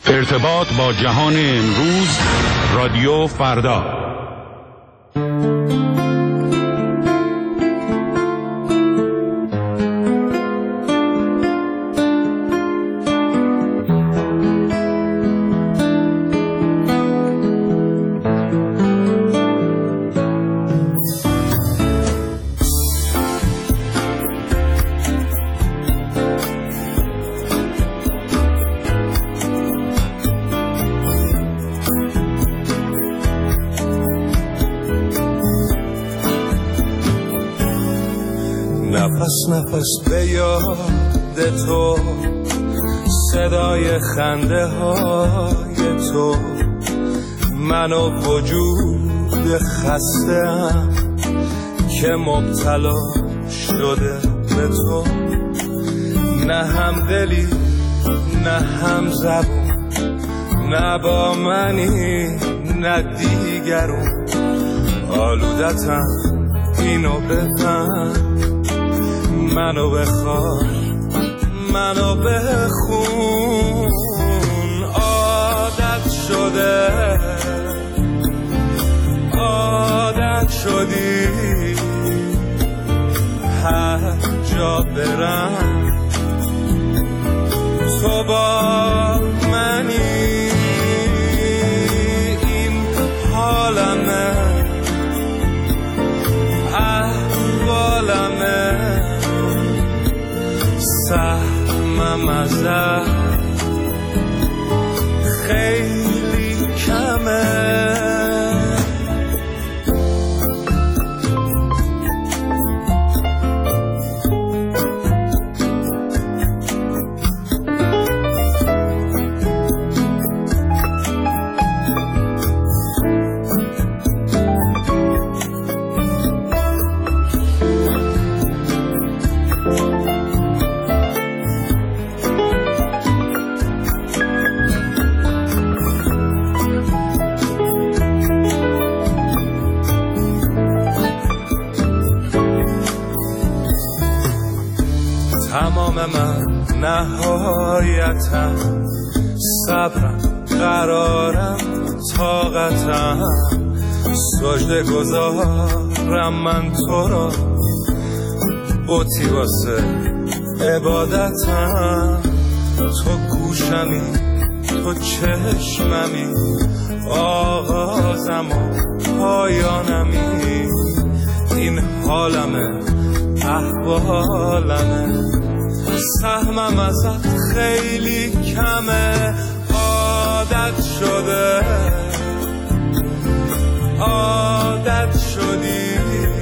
ارتباط با جهان امروز، رادیو فردا. نفس نفس به یاد تو، صدای خنده های تو، من و وجود خسته‌ام که مبتلا شده به تو. نه هم دلی نه هم زبون، نه با منی نه دیگرون. آلودتم اینو بفهم، منو بخواه منو بخون. عادت شده عادت شدی، هر جا برم تو با منی. این حالمه احوالمه، سهمم ازت خیلی کمه. تمام من نهایتم، صبرم قرارم طاقتم، سجده گذارم من تو را، بوتی واسه عبادتم. تو گوشمی تو چشممی، آغازم و پایانمی. این حالمه احوالمه، سهمم ازت خیلی کمه. عادت شده عادت شدی،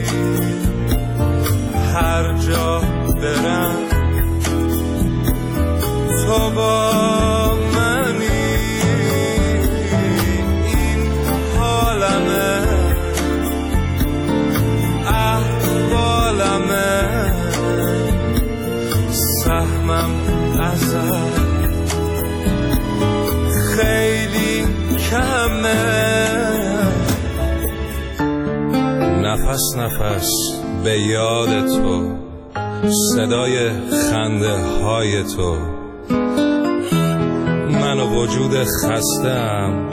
هر جا برم تو با منی. این حالمه احوالمه، سهمم ازت خیلی کمه. نفس نفس به یاد تو، صدای خنده های تو، من و وجود خسته‌ام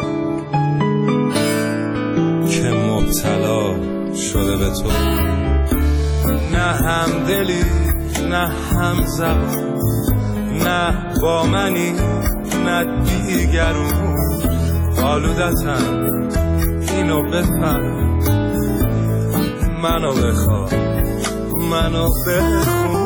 که مبتلا شده به تو. نه هم دلی نه هم زبان، نه با منی نه دیگرون. آلودتم اینو بفهم، منو بخواه منو بخون.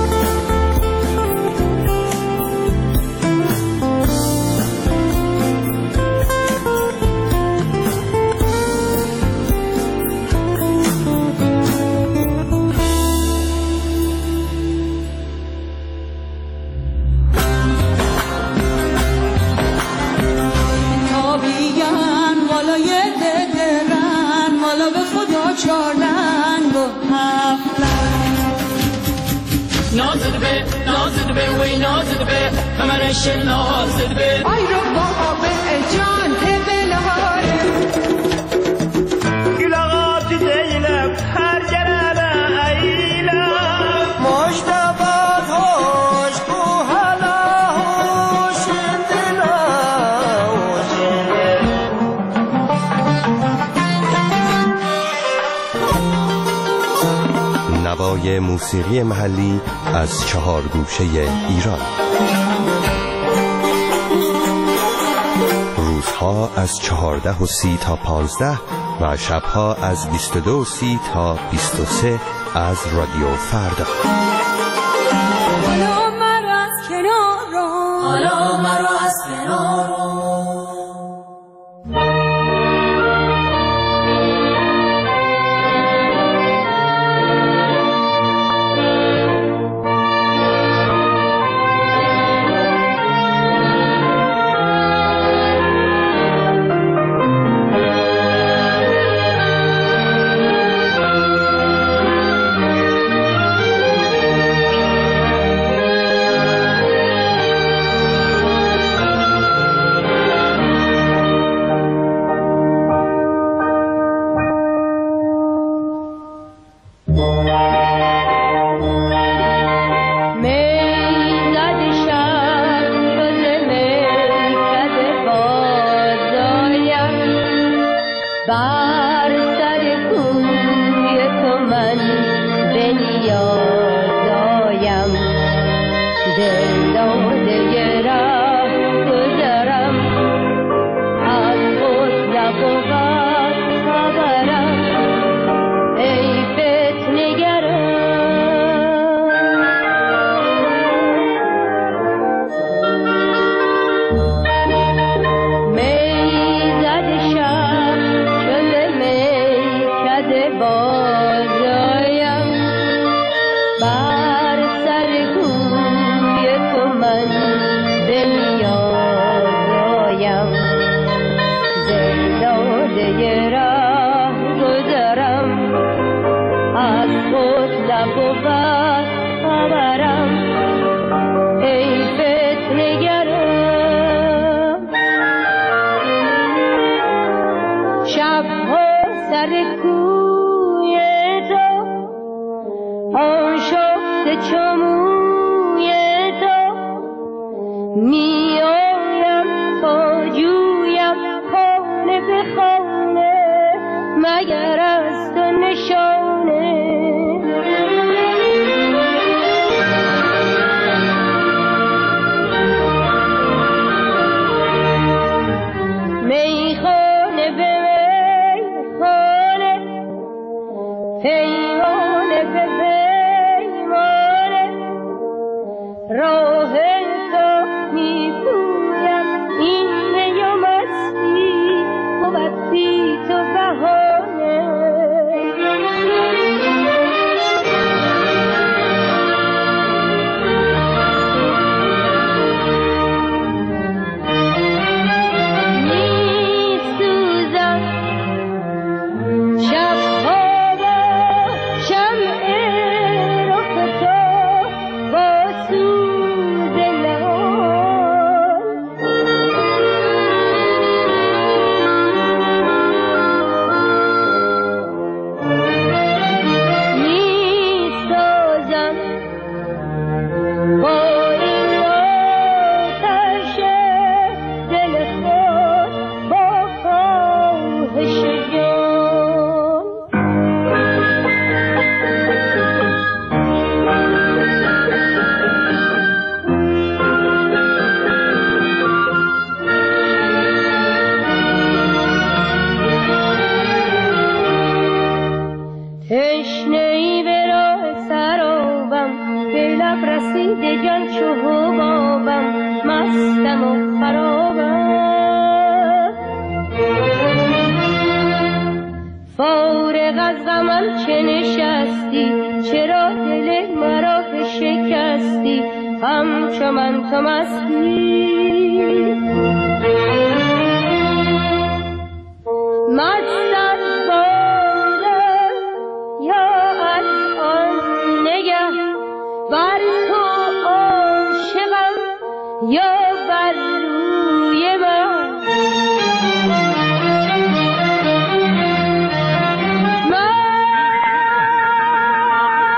نازد به وی نازد به کمرش نازد به آی رو بابا به جان بلاره گلاغات دیلم هر جرابه ایلم مشتبات هوش کو هلا هوش دلم صداهای موسیقی محلی از 4 گوشه ایران. روزها از 14:30 تا 15 و شبها از 22:30 تا 23 از رادیو فردا. حالا مرا از کنار رو، حالا مرا از کنار رو.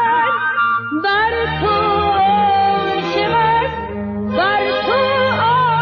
بر تو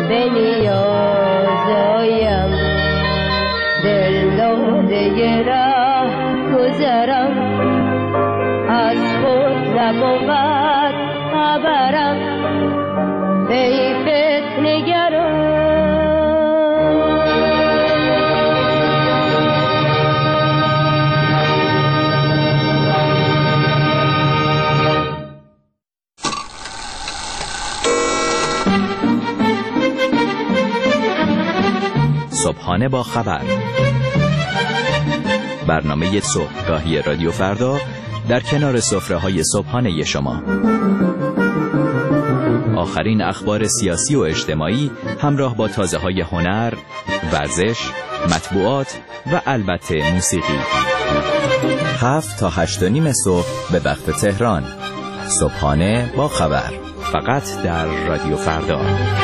به نیازایم دل داده راه گذرم از خود نبود خبرم ای فتنه‌گران صبحانه با خبر، برنامه صبحگاهی رادیو فردا در کنار سفره‌های صبحانه شما. آخرین اخبار سیاسی و اجتماعی همراه با تازه‌های هنر، ورزش، مطبوعات و البته موسیقی. 7 تا 8:30 صبح به وقت تهران. صبحانه با خبر، فقط در رادیو فردا.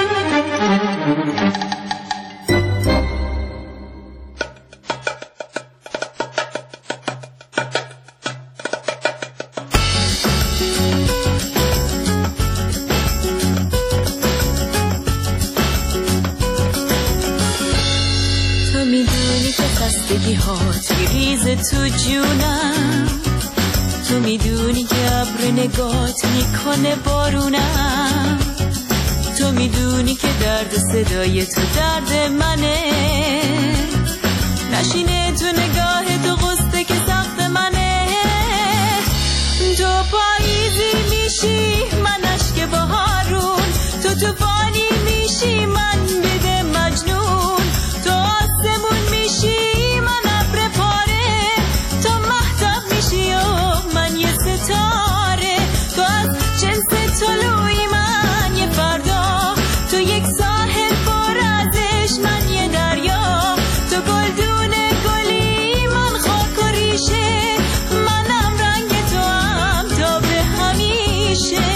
تو جونم، تو میدونی که ابر نگات میکنه بارونم، تو میدونی که درد صدای تو درد منه، نشینه تو نگاه تو قصه که سخت منه، تو پاییزی میشی من اشک بهارون، تو طوفانی میشی من بده مجنون، تو آسمون میشی ستاره، تو از جنس طلوعی من یه فردا، تو یک ساحل پر ازش من یه دریا، تو گلدون گلی من خاک و ریشه، منم رنگ تو هم تا به همیشه.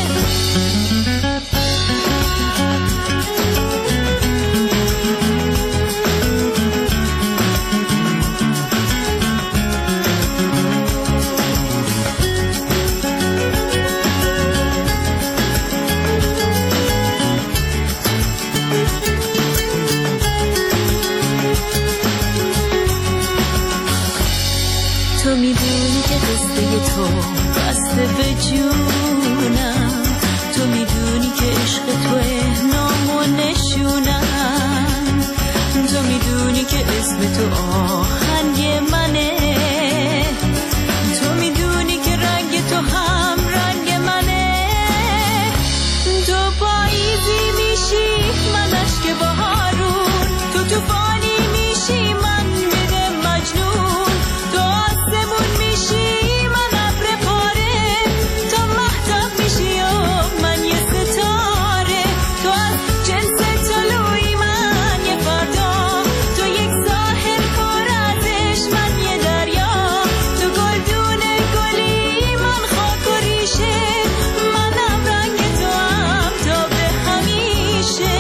تو میدونی که قصه تو بسته به جونم، تو میدونی که عشق توه نام و نشونم، تو میدونی که اسم تو آهنگ منه، تو میدونی که رنگ تو هم رنگ منه، تو پاییزی میشی من اشک بهارون، تو طوفانی میشی من بده مجنون، تو آسمون میشی من ابر پاره، تو مهتاب میشی و من یه ستاره، تو از جنس طلوعی من یه فردا، تو یک ساحل پر ازش من یه دریا، تو گلدون گلی من خاک و ریشه، منم رنگ تو هم تا به همیشه.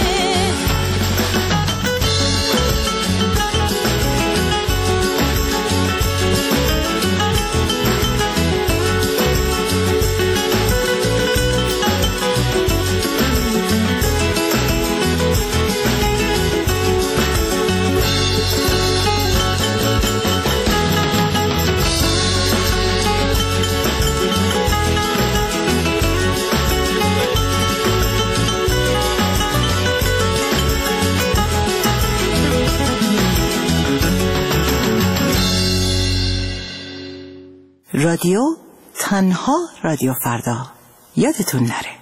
رادیو تنها رادیو فردا، یادتون نره.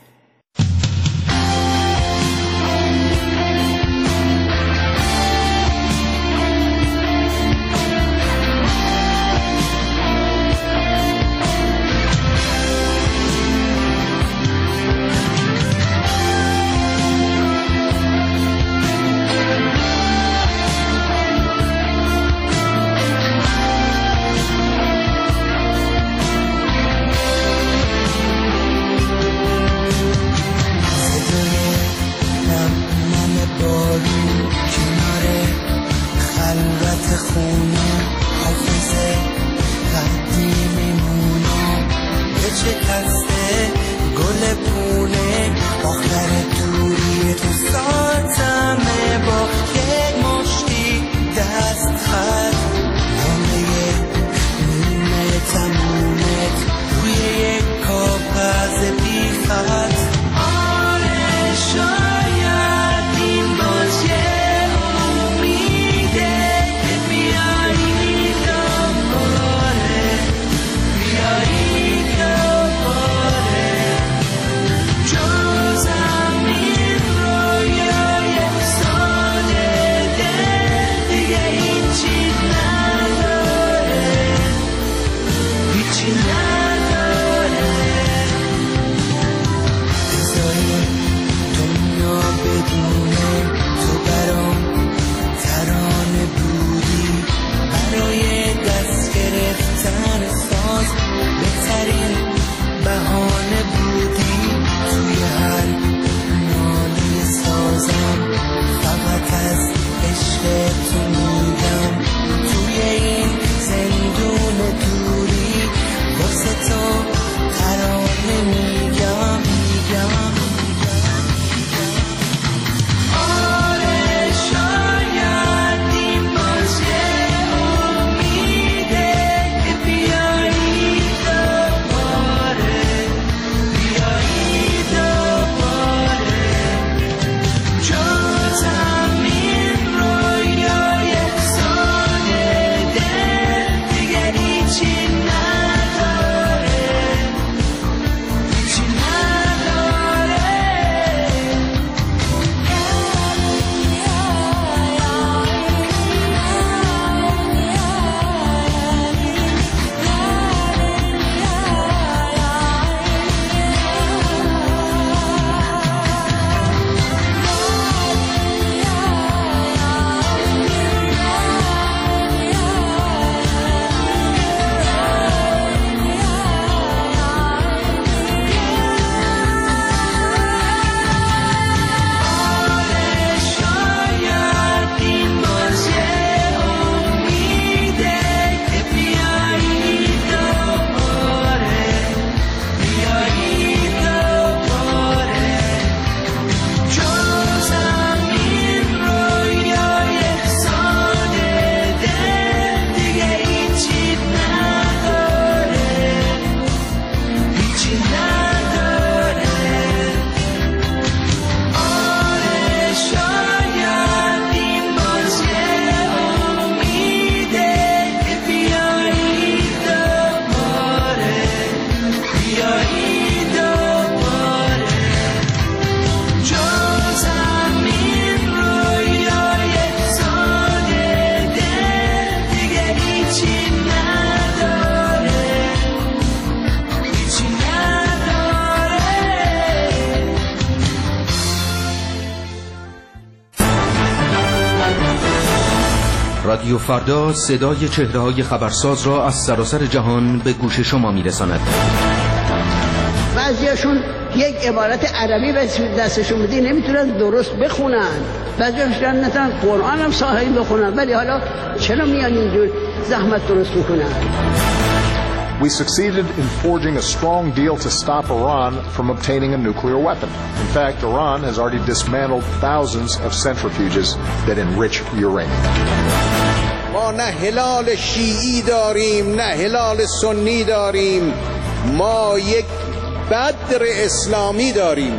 رادیو فردا صدای چهره‌های خبرساز را از سراسر جهان به گوش شما می‌رساند. بعضیاشون یک عبارت عربی به دستشون بدی نمیتونن درست بخونن، بعضیاشون نتونن قرآن هم صحیح بخونن، ولی حالا چرا میان اینجور زحمت درست میکنن؟ We succeeded in forging a strong deal to stop Iran from obtaining a nuclear weapon. In fact, Iran has already dismantled thousands of centrifuges that enrich uranium. ما نه هلال شیعی داریم نه هلال سنی داریم، ما یک بدر اسلامی داریم.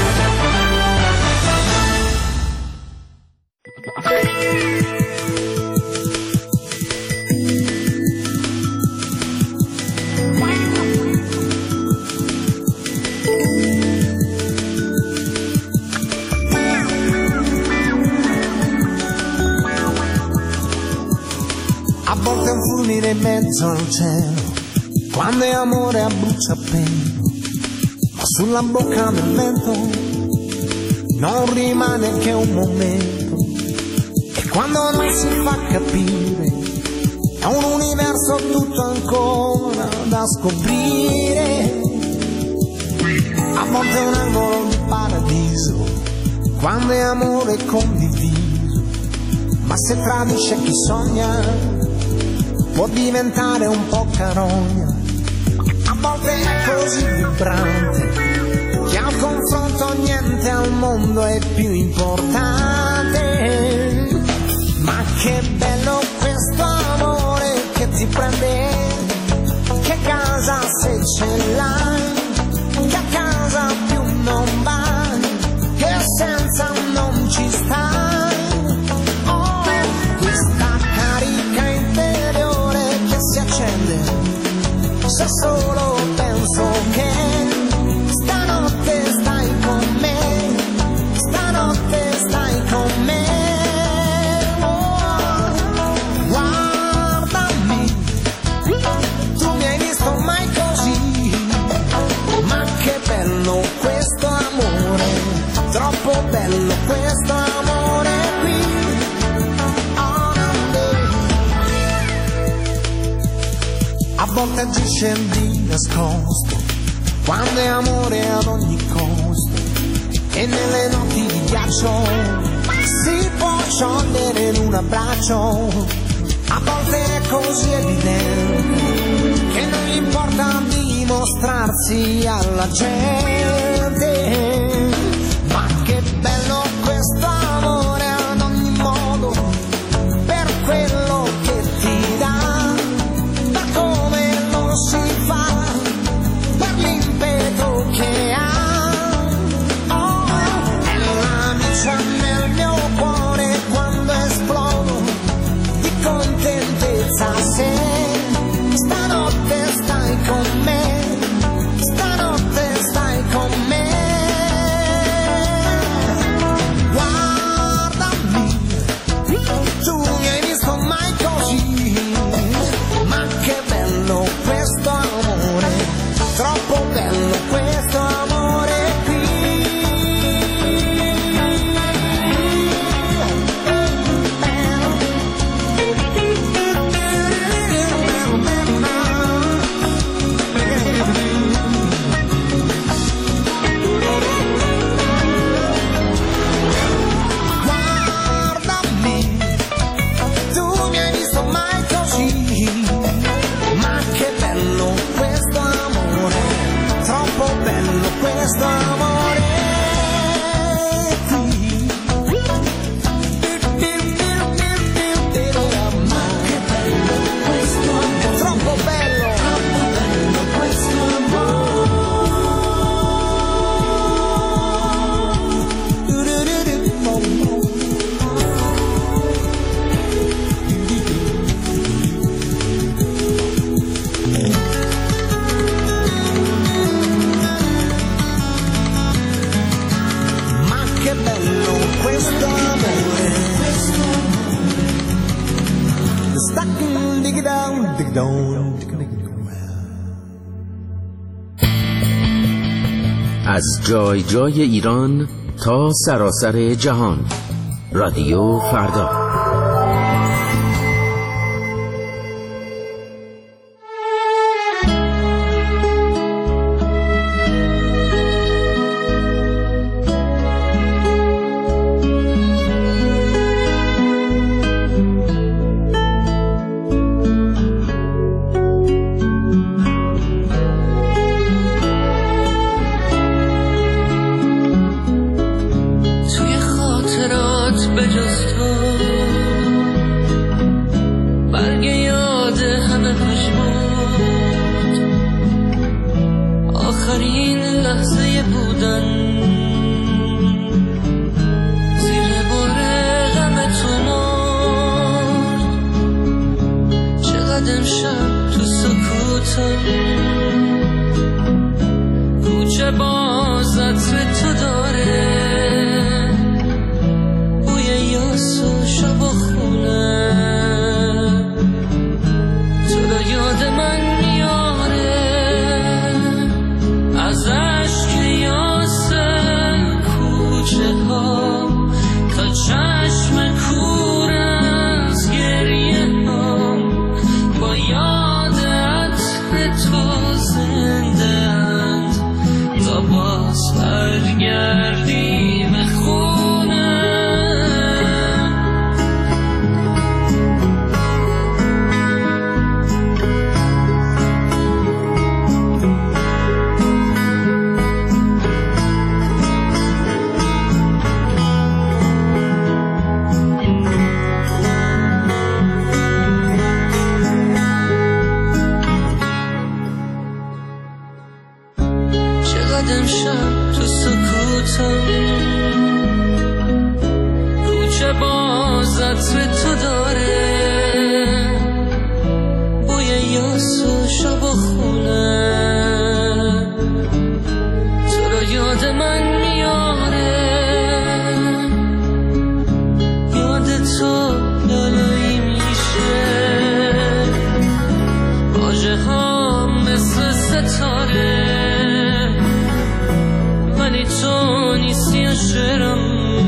A volte un fulmine in mezzo al cielo, quando è amore a bruciapelo, ma sulla bocca del vento non rimane che un momento, e quando non si fa capire è un universo tutto ancora da scoprire. A volte è un angolo di paradiso, quando è amore condiviso, ma se tradisce chi sogna può diventare un po' carogna. A volte è così vibrante che al confronto niente al mondo è più importante. Ma che bello questo amore che ti prende, che casa se ce l'hai, che a casa più non vai, che senza non ci stai. Oh, questa carica interiore che si accende se solo penso che stanotte stai con me, stanotte stai con me. Oh, guardami, tu mi hai visto mai così, ma che bello questo amore, troppo bello questo amore qui. A volte agisce di nascosto, quando è amore ad ogni costo, e nelle notti di ghiaccio si può sciogliere in un abbraccio. A volte è così evidente che non gli importa dimostrarsi alla gente. Ma che bello questo amore ad ogni modo, per quello che ti dà, si fa, per l'impeto che ha. Oh, è l'amica nel mio cuore quando esplodo di contentezza. Se stanotte stai con me, stanotte stai con me. Guardami, tu mi hai visto mai così, ma che bello questo amore, troppo bello questo amore qui. Guardami, tu mi hai visto mai così, ma che bello questo amore, troppo bello questo amore qui. Ma che bello questo amore, troppo bello questo Ma che bello questo amore. Stacking dig down, dig down, dig down. از جای جای ایران تا سراسر جهان، رادیو فردا. به جز تو برگ یاد همه پشمود آخرین لحظه بودن زیر بار غم تو مرد چقدر امشب تو سکوتم کوچه باز عطر تو داره بوی یاس و شب و خونه تو را یاد من میاره از عشق یاس کوچه ها تا چشم کور از گریه ها با یاد عطر تو زنده اند تا باز برگردیم خونه امشب تو سکوتم کوچه باز عطر تو داره بوی یاس و شب و خونه تو را یاد من میاره یاد تو لالایی میشه واژه ها مثل ستاره ولی تو نیستی یا شعرم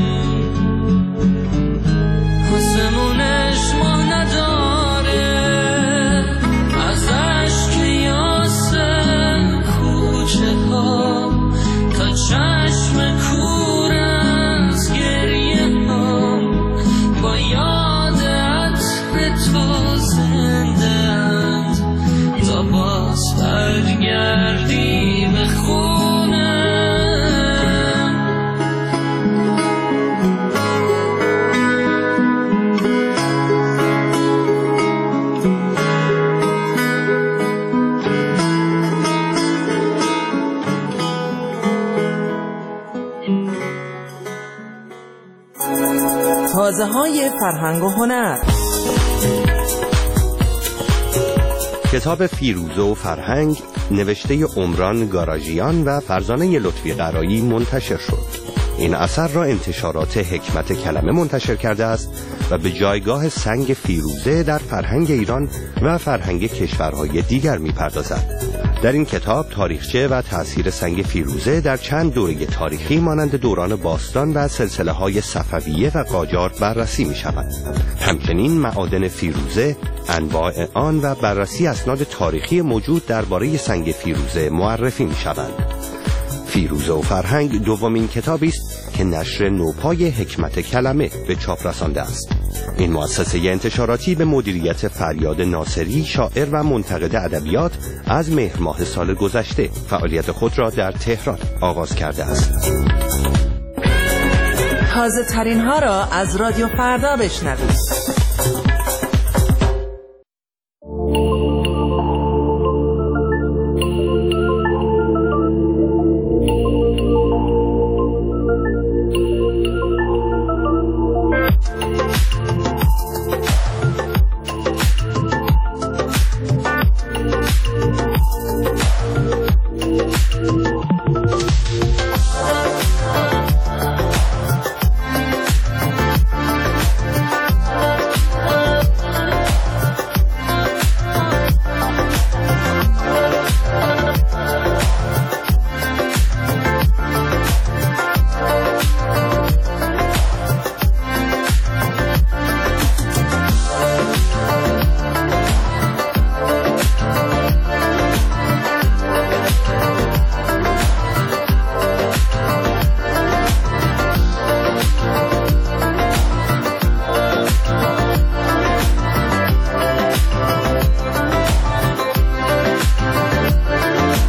آسمونش ما نداره از عشق یاس کوچه ها تا چشم کور از گریه ها با یاد عطر تو زنده اند تا باز برگردیم خونه تازه‌های فرهنگ و هنر. کتاب فیروزه و فرهنگ نوشته عمران گاراژیان و فرزانه لطفی قرایی منتشر شد. این اثر را انتشارات حکمت کلمه منتشر کرده است و به جایگاه سنگ فیروزه در فرهنگ ایران و فرهنگ کشورهای دیگر می‌پردازد. در این کتاب تاریخچه و تأثیر سنگ فیروزه در چند دوره تاریخی مانند دوران باستان و سلسله‌های صفویه و قاجار بررسی می‌شود. همچنین معادن فیروزه، انواع آن و بررسی اسناد تاریخی موجود درباره سنگ فیروزه معرفی می‌شوند. فیروزه و فرهنگ دومین کتابی است که نشر نوپای حکمت کلمه به چاپ رسانده است. این مؤسسه انتشاراتی به مدیریت فریاد ناصری، شاعر و منتقد ادبیات، از مهر ماه سال گذشته فعالیت خود را در تهران آغاز کرده است. تازه ترین ها را از رادیو فردا بشنوید.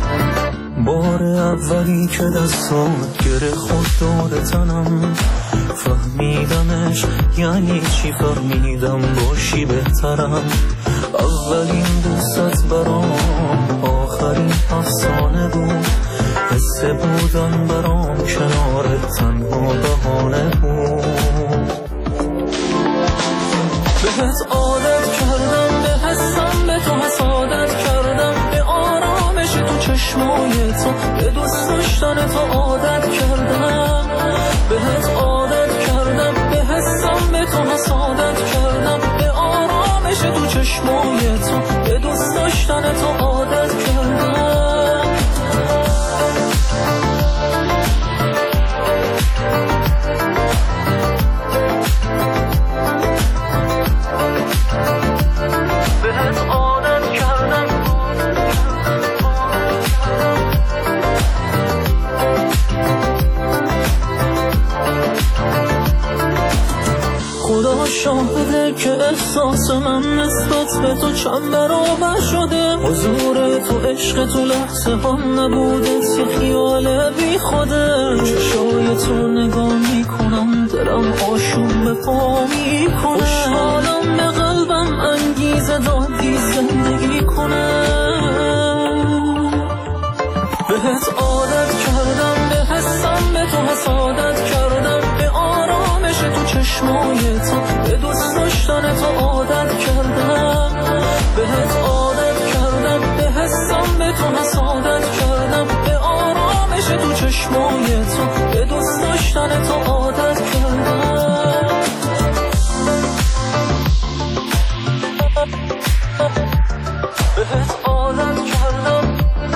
اولی که دستات گره خود دور تنم فهمیدمش یعنی چی، فهمیدم باشی بهترم. اولین دوستت برام آخرین افسانه بود، حس بودن برام کنارت تنها بهانه بود. بهت عادت کردم، به حسم به تو حسادت کردم، به آرامش تو چشمای تو، به دوست داشتن تو عادت کردم. بهت عادت کردم، به حسم به تو حسادت کردم، به آرامش تو چشمای تو، به دوست داشتن تو عادت کردم. بهت عادت کردم. خدا شاهده که احساس من نسبت به تو چند برابر شده. حضور تو عشق تو لحظه هم نبوده، یه خیال بی خوده. چشای تو نگاه میکنم دلم آشوب به پا میکنه. خوشحالم به قلبم انگیزه دادی زندگی کنه. بهت عادت کردم، به حسم به تو حسادت کردم، به آرامش تو چشمای تو، به دوست داشتن تو عادت کردم. بهت عادت کردم، به حسم به تو حسادت کردم، به آرامش تو چشمای تو، به دوست داشتن تو عادت کردم. بهت عادت کردم.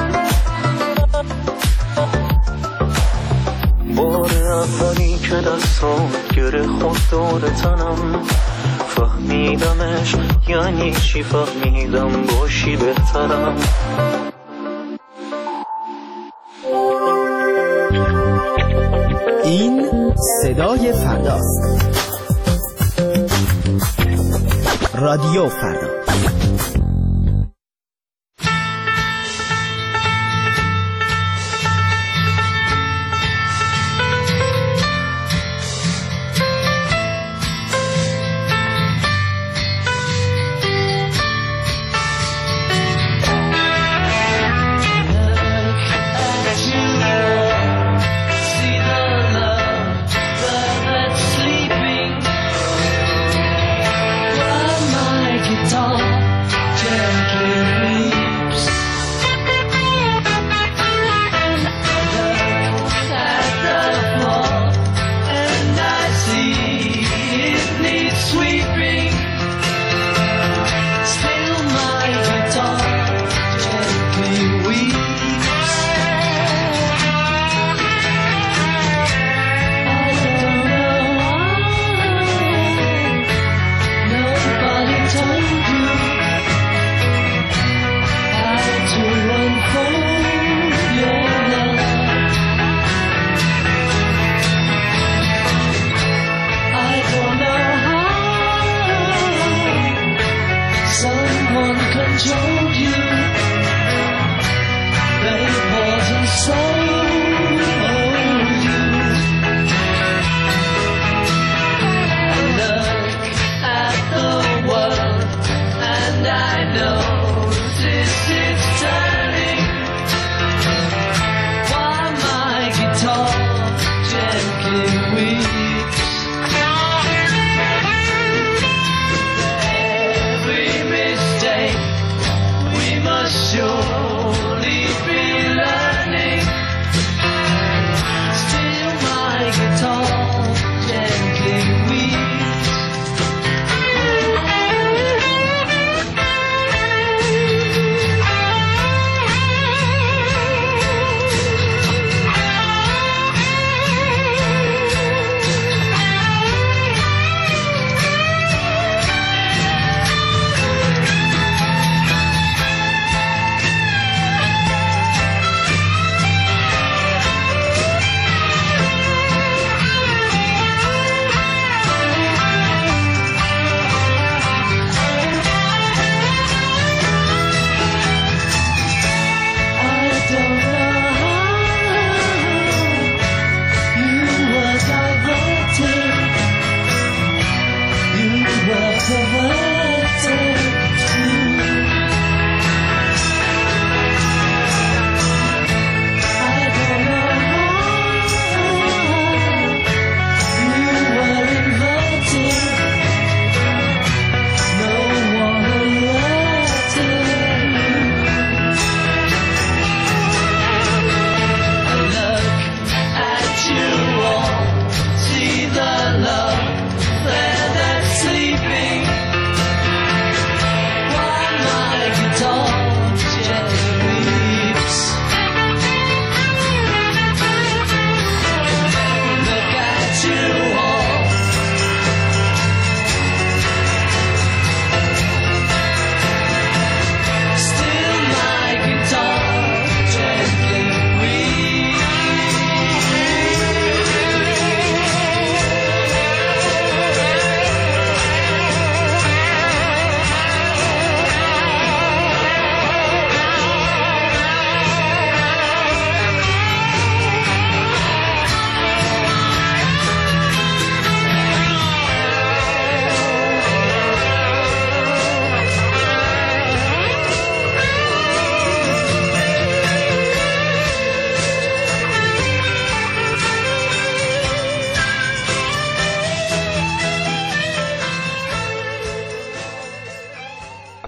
بار اولی که دستان گره خود دور تنم، فهمیدمش یعنی چی، فهمیدم باشی بهترم. این صدای فرداست. رادیو فردا.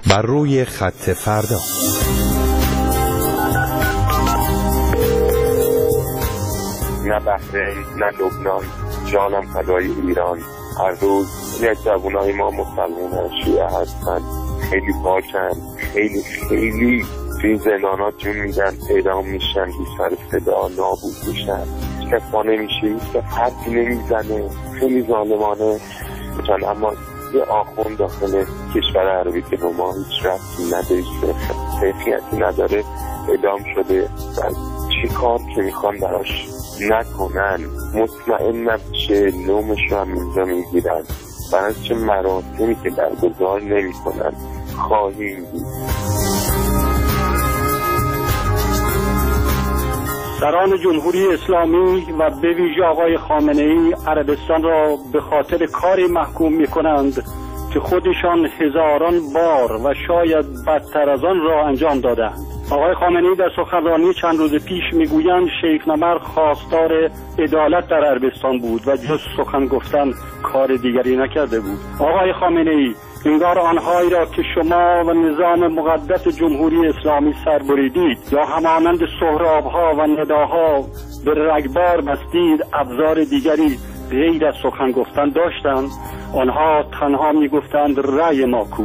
بر روی خط فردا. نه بحرین نه لبنان، جانم فدای ایران. هر روز یک جوانای ما مسلمان شیعه هستن، خیلی پاکن، خیلی خیلی توی زندانات جون میدن، اعدام میشن، بی سر صدا نابود میشن، هیچ کس ما نمیشه، هیچ کس حرفی نمیزنه، خیلی ظالمانه. اما یه آخوند داخل کشور عربی که به ما هیچ ربطی نداره، حیثیتی نداره، اعدام شده و چی کار که میخوان براش نکنن، مطمئن نبشه نومش رو هم اینجا میگیرن، برای چه مراسمی که برگزار نمی کنن خواهیم دید. سران جمهوری اسلامی و به ویژه آقای خامنه‌ای عربستان را به خاطر کاری محکوم می کنند که خودشان هزاران بار و شاید بدتر از آن را انجام دادند. آقای خامنه‌ای در سخنرانی چند روز پیش میگویند شیخ نمر خواستار عدالت در عربستان بود و جز سخن گفتن کار دیگری نکرده بود. آقای خامنه‌ای، انگار آنهایی را که شما و نظام مقدس جمهوری اسلامی سر بریدید یا همانند سهراب‌ها و نداها به رگبار بستید ابزار دیگری غیر از سخن گفتن داشتند. آنها تنها میگفتند رأی ما کو.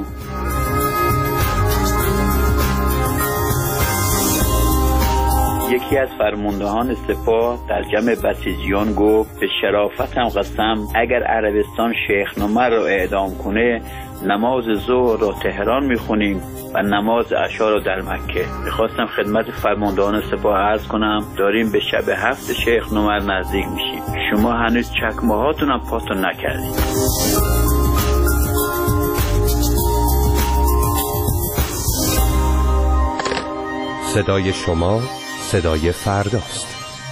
یکی از فرماندهان سپاه در جمع بسیجیان گفت به شرافتم قسم اگر عربستان شیخ نمر را اعدام کنه نماز ظهر را تهران میخونیم و نماز عشا را در مکه. میخواستم خدمت فرماندهان سپاه عرض کنم داریم به شب 7 شیخ نمر نزدیک میشیم، شما هنوز چکمه هاتون هم پاتون نکردید. صدای شما صدای فرداست.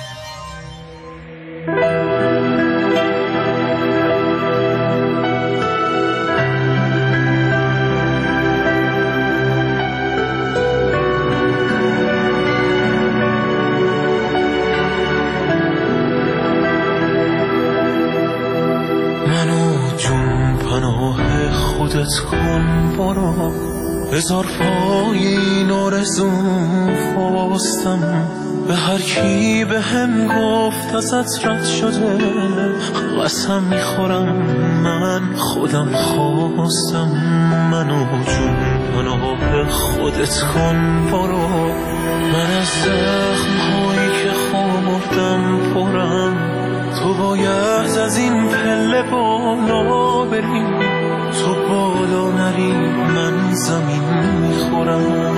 منو جون پناه خودت کن برو، هزار پای این آرزوم خواستم، به هر کی به هم گفت ازت رد شده قسم میخورم من خودم خواستم. منو جون پناه خودت کن برو، من از زخمهایی که خوردم پرم، تو باید از این پله بالا بری، تو بالا نری من زمین میخورم.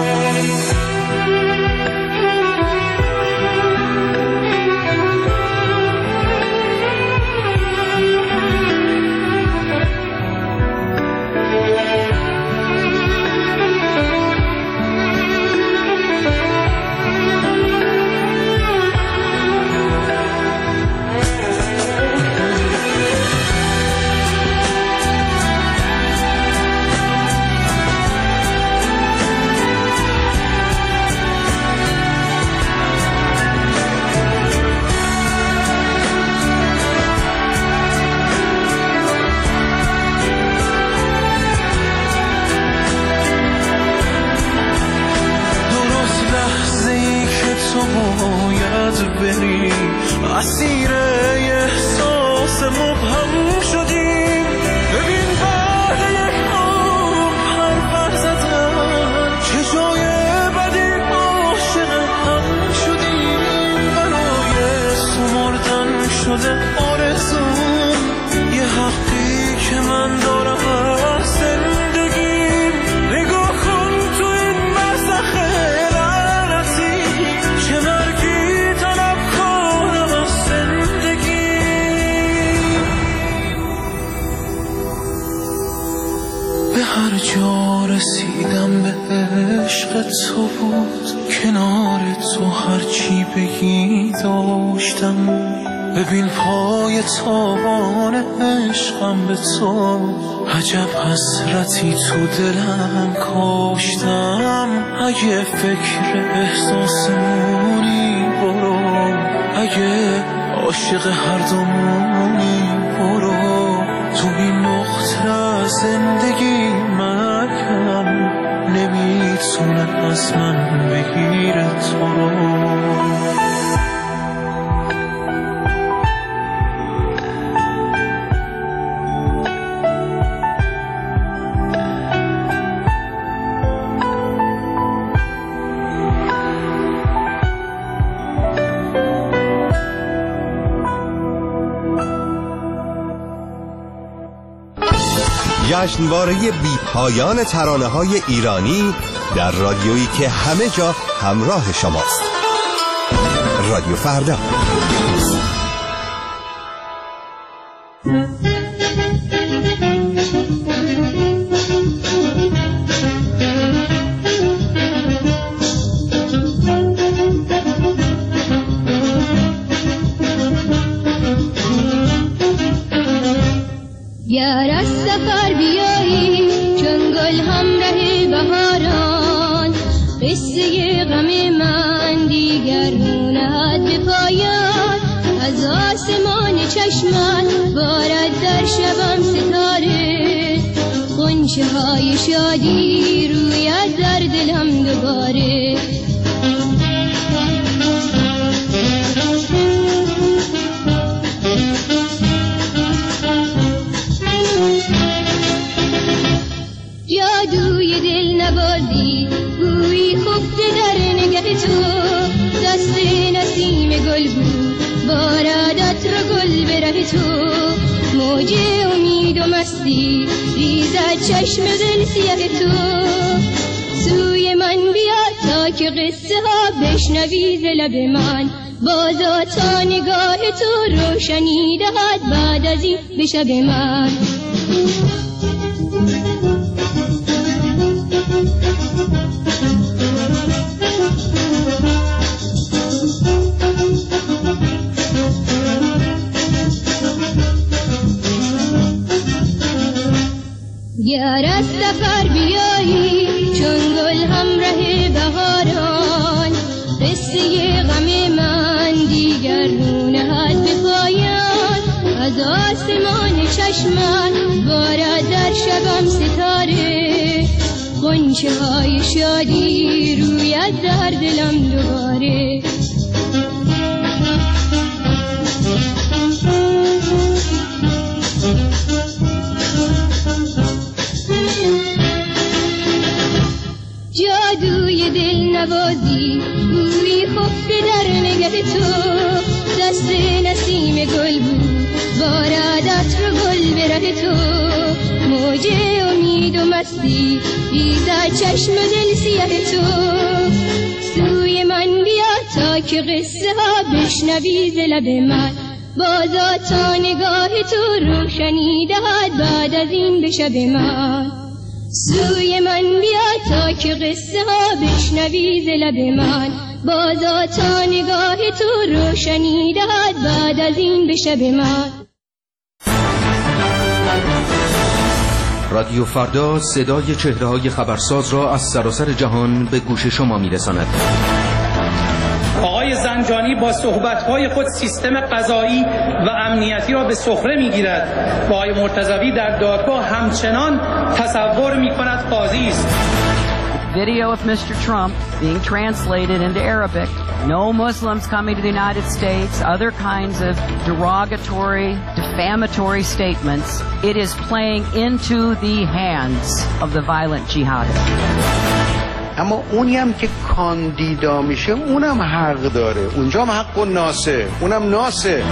اسیر احساس مبهم شدیم، ببین بعد یک عمر پرپر زدن چه جای بدی عاشق هم شدیم. برای سمردن شده آرزوم، یه حقی که من دارم از زندگیم. نگاه کن تو این مسخ لعنتی چه مرگی طلب کنم از زندگی. به هر جا رسیدم به عشق تو بود، کنار تو هرچی بگی داشتم. ببین پای تابان عشقم به تو، عجب حسرتی تو دلم کاشتم. اگه فکر احساسمونی برو، اگه عاشق هر دومونی برو، تو این نقطه زندگی مرگم از من بگیره تو رو. جشنواره بی پایان ترانه‌های ایرانی در رادیویی که همه جا همراه شماست. رادیو فردا. گر از سفر بیایی چون گل همراه بهاران، قصه غم من دیگر نهد به پایان. از آسمان چشمت بارد در شبم ستاره، غنچه های شادی روید در دلم دوباره. جادوی دل نبازی بویی خفته در نگه تو، دست نسیم گل بود بارد عطر گل به ره تو. موج امید و مستی ریزد چشم دل سیاه تو. سوی من بیا تا که قصه ها بشنوی ز لب من، بازا تا نگاه تو روشنی دهد بعد از این به شب من. گر از سفر بیایی چون گل همراه بهاران، قصه غم من دیگر نهد به پایان. از آسمان چشمت بارد در شبم ستاره، غنچه های شادی روید در دلم دوباره. جادوی دل نوازی بویی خفته در نگه تو، دست نسیم گل بود بارد عطر گل به ره تو. موج امید و مستی ریزد چشم دل سیاه تو. سوی من بیا تا که قصه ها بشنوی ز لب من، بازا تا نگاه تو روشنی دهد بعد از این به شب من. سوی من بیا تا که قصه ها بشنوی ز لب من، بازا تا نگاه تو روشنی دهد بعد از این به شب من. رادیو فردا صدای چهره‌های خبرساز را از سراسر جهان به گوش شما می‌رساند. آقای زنجانی با صحبت‌های خود سیستم قضایی و امنیتی را به سخره می‌گیرد و آقای مرتضوی در دادگاه همچنان تصور می‌کند قاضی است. Video of Mr. Trump being translated into Arabic. No Muslims coming to the United States, other kinds of derogatory, defamatory statements. It is playing into the hands of the violent jihadists. اما اونی هم که کاندیدا میشه اونم حق داره، اونجا هم حق و ناسه، اونم ناسه.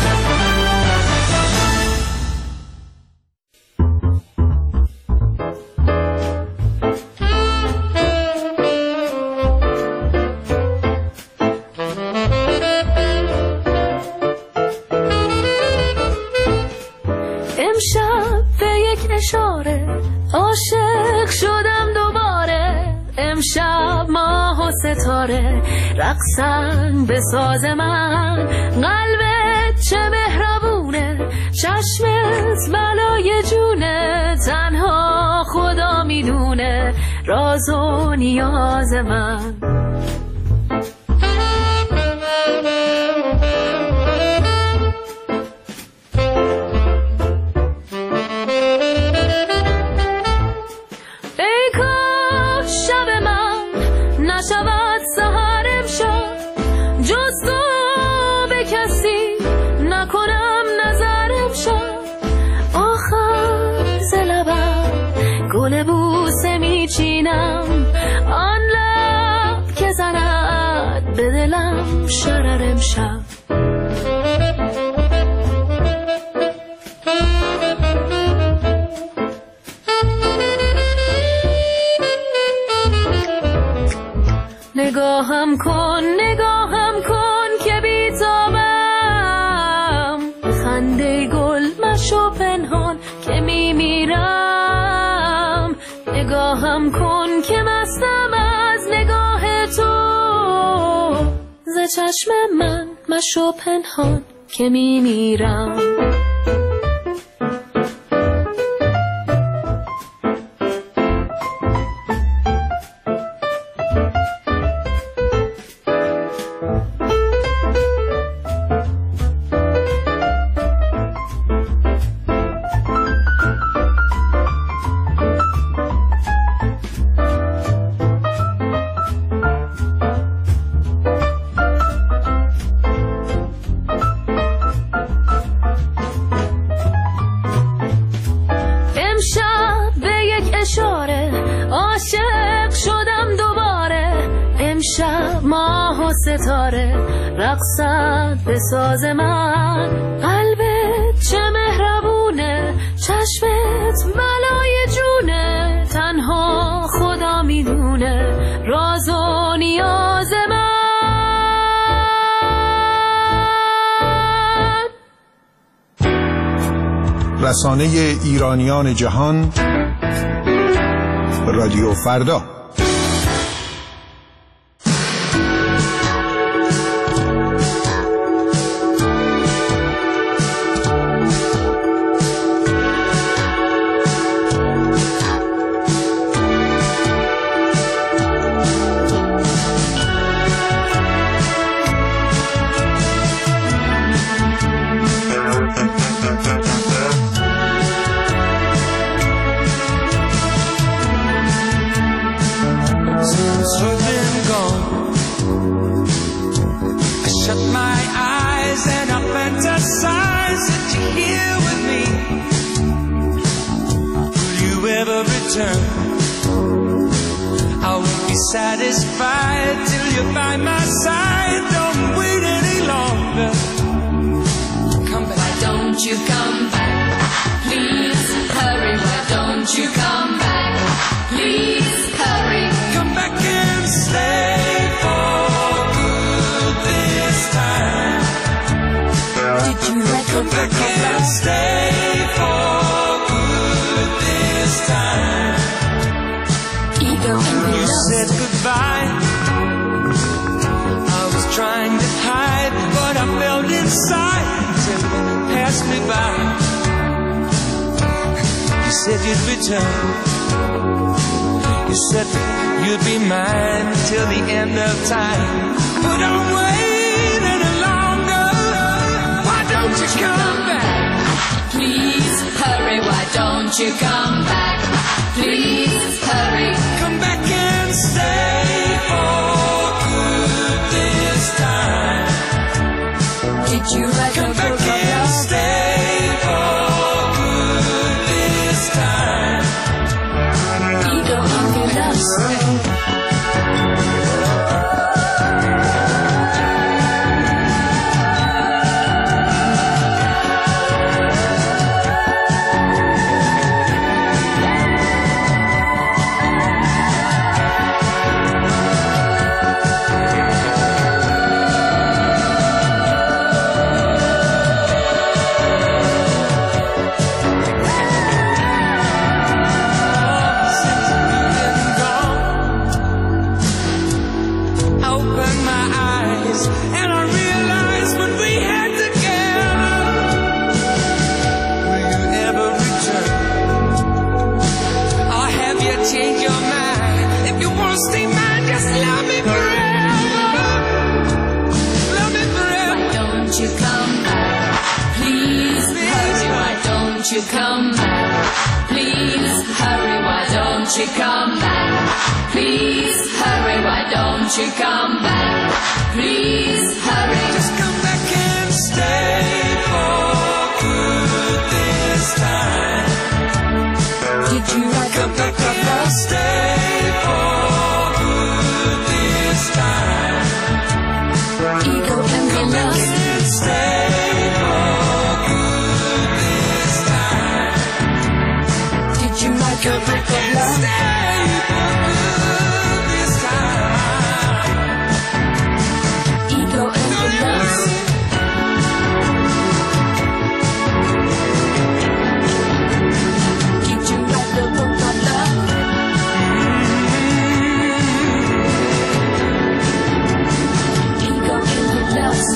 امشب به یک اشاره عاشق شدم دوباره. امشب ماه و ستاره رقصن به ساز من. قلبت چه مهربونه، چشمت بلای جونه. تنها خدا میدونه راز و نیاز من. گل بوسه میچینم آن لب که زند به دلم شرر امشب. نگاهم کن که بیتابم، خنده گل مشو پنهان که میمیرم. نگاهم کن که مستم از نگاه تو، ز چشم من مشو پنهان که میمیرم. ستاره رقصد به ساز من، قلبت چه مهربونه، چشمت بلای جونه، تنها خدا میدونه راز و نیاز من. رسانه ایرانیان جهان، رادیو فردا. Satisfied till you're by my side. Don't wait any longer. Come back. Why don't you come back? Please hurry. Why don't you come back? Please hurry. Come back and stay for good this time. Did you let come back and stay for good this time? You said goodbye. I was trying to hide what I felt inside till you passed me by. You said you'd return. You said you'd be mine till the end of time. But don't wait any longer. Why don't you come back? Please hurry. Why don't you come back? Please hurry. Come back and stay for good this time. Did you like come back and stay for good this time? Ego Uncle you come back? Please hurry, why don't you come back? Please hurry, why don't you come back? Please hurry. Just come back and stay for good this time. Did you like come back Come back and stay for good this time. Ego and the lust. Keep you right the book of love. Ego and the lust.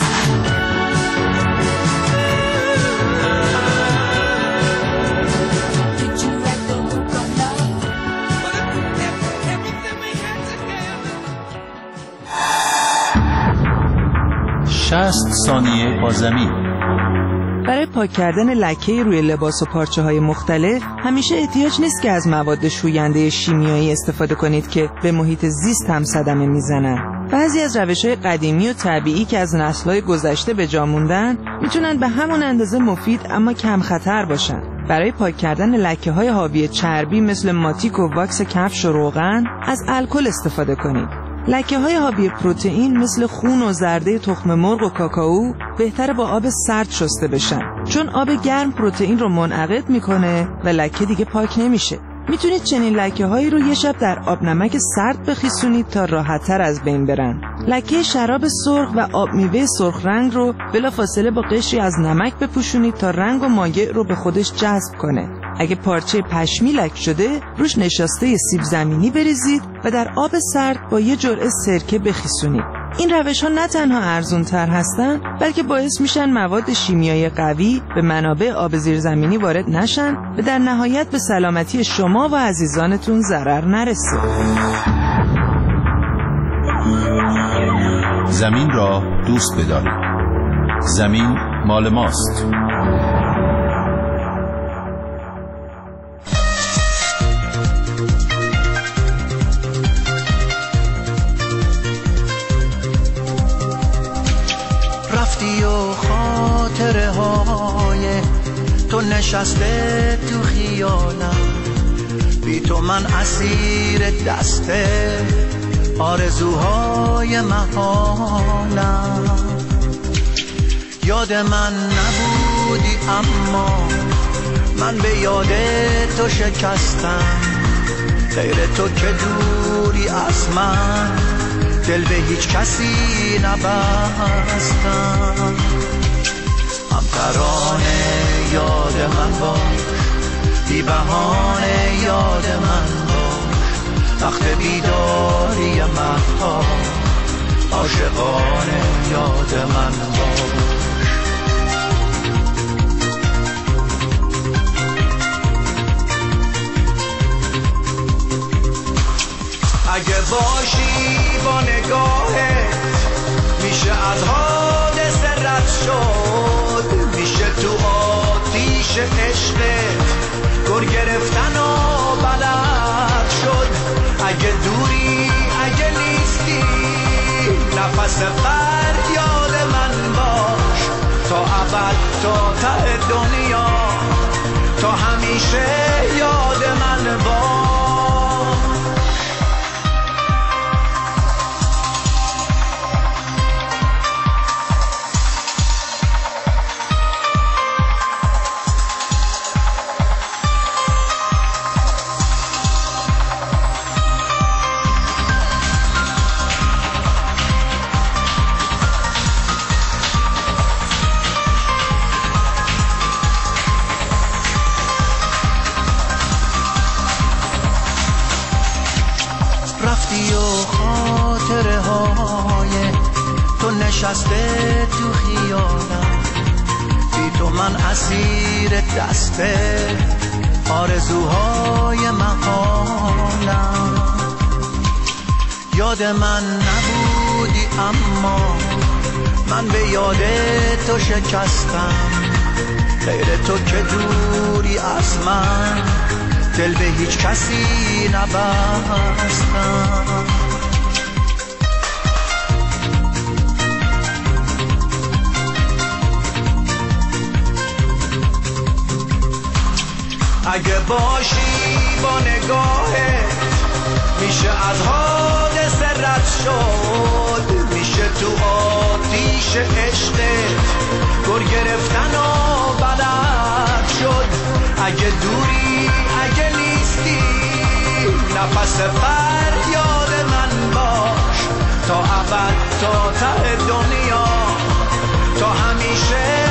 ثانیه با زمین. برای پاک کردن لکه روی لباس و پارچه‌های مختلف همیشه احتیاج نیست که از مواد شوینده شیمیایی استفاده کنید که به محیط زیست هم صدمه میزنن. بعضی از روش‌های قدیمی و طبیعی که از نسل‌های گذشته به جا موندن میتونن به همون اندازه مفید اما کم خطر باشن. برای پاک کردن لکه‌های حاوی چربی مثل ماتیک و واکس کفش و روغن از الکل استفاده کنید. لکه‌های حاوی پروتئین مثل خون و زرده تخم مرغ و کاکائو بهتره با آب سرد شسته بشن، چون آب گرم پروتئین رو منعقد میکنه و لکه دیگه پاک نمیشه. میتونید چنین لکه‌هایی رو یه شب در آب نمک سرد بخیسونید تا راحت‌تر از بین برن. لکه شراب سرخ و آب میوه سرخ رنگ رو بلافاصله با قشری از نمک بپوشونید تا رنگ و مایع رو به خودش جذب کنه. اگه پارچه پشمی لک شده روش نشاسته سیب زمینی بریزید و در آب سرد با یه جرعه سرکه بخیسونید. این روش‌ها نه تنها ارزان‌تر هستن بلکه باعث میشن مواد شیمیایی قوی به منابع آب زیرزمینی وارد نشن و در نهایت به سلامتی شما و عزیزانتون ضرر نرسه. زمین را دوست بدارید. زمین مال ماست. رفتی و خاطره های تو نشسته تو خیالم، بی تو من اسیر دسته آرزوهای محالم. یاد من نبودی اما من به یاد تو شکستم، غیر تو که دوری از من دل به هیچ کسی نبستم. هم ترانه یاد من باش، بی بهانه یاد من باش، وقت بیداری مه‌ها عاشقانه یاد من باش. اگه باشی با نگاهت میشه از حادثه رد شد، میشه تو آتیش عشقت گر گرفتن و بلد شد. اگه دوری اگه نیستی نفس فریاد من باش، تا ابد تا ته دنیا تا همیشه یاد من باش. رفتی و خاطره های تو نشسته تو خیالم، بی تو من اسیر دسته آرزوهای محالم. یاد من نبودی اما من به یاد تو شکستم، غیر تو که دوری از من دل به هیچ کسی نبستم. اگه باشی با نگاهت میشه از حادثه رد شد، میشه تو آتیش عشقت گر گرفتن و بلد شد. اگه دوری اگه نیستی نفس فریاد من باش تا ابد تا ته دنیا تا همیشه